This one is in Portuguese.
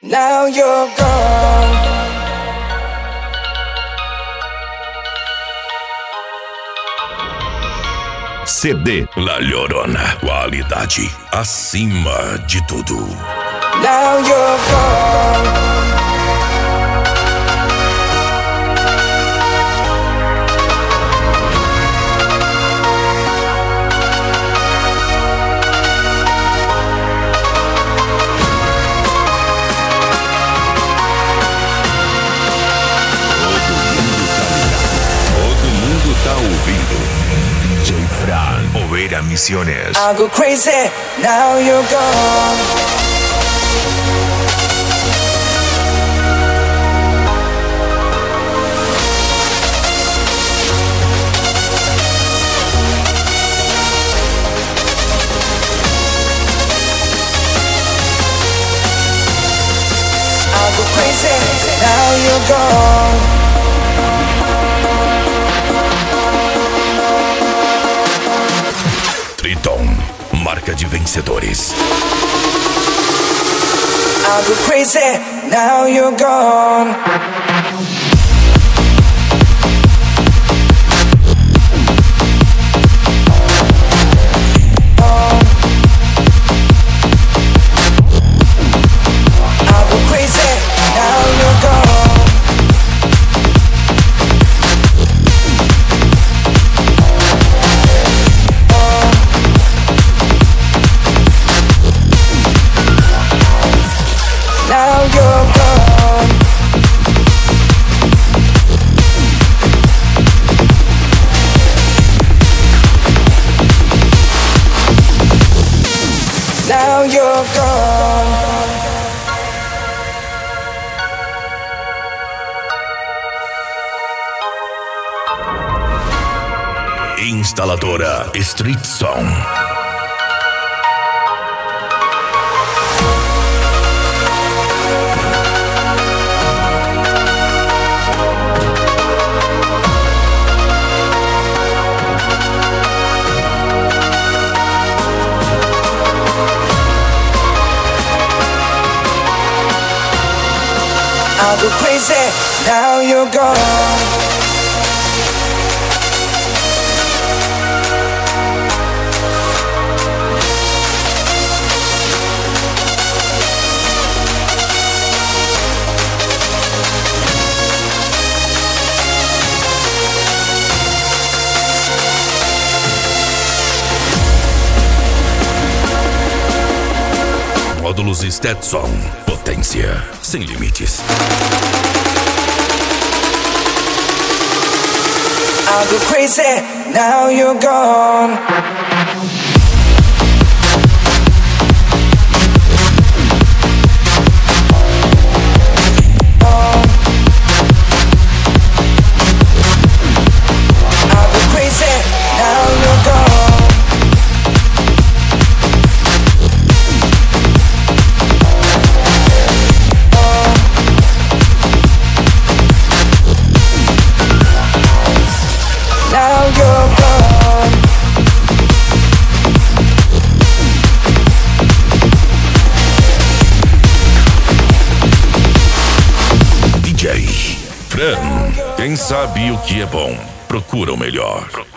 Now you're gone. CD La Llorona, qualidade acima de tudo. Now you're gone. Tá ouvindo J. Fran, Oveira Misiones. I go crazy, now you're gone. I go crazy, now you're gone. Triton, marca de vencedores. I go crazy, now you're gone. I go crazy, now you're gone. Now you're gone. Now you're gone. Instaladora Street Song. I go crazy, now you're gone. Módulos Stetson, potência sem limites. I go crazy, now you're gone. I go crazy, now you're gone. Now you're gone. DJ Fran, quem sabe o que é bom, procura o melhor.